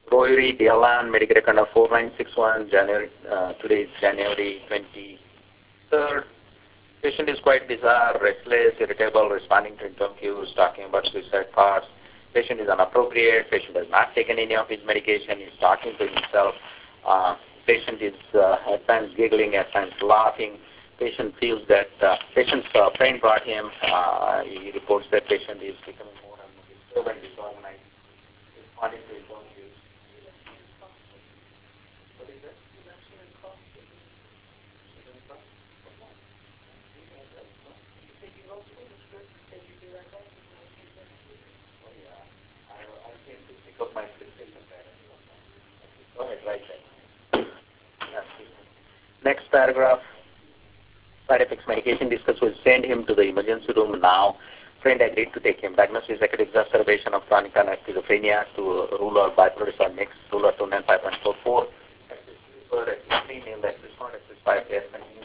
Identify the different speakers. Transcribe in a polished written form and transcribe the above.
Speaker 1: Rohiri Dialan, medical record number 4961, January, today is January 23rd. Patient is quite bizarre, restless, irritable, responding to internal cues, talking about suicide thoughts. Patient is inappropriate. Patient has not taken any of his medication. He's talking to himself. Patient is at times giggling, at times laughing. Patient feels that patient's friend brought him. He reports that patient is becoming more and more disturbed and disorganized, responding to his own cues. What is that? I came to pick up my prescription there. Go ahead, write that. Next paragraph. Side effects medication discussed will send him to the emergency room now. Friend agreed to take him. Diagnosis is acute exacerbation of chronic schizophrenia to rule out bipolar disorder next, rule out 295.44. Axis 3 named axis 4, axis 5,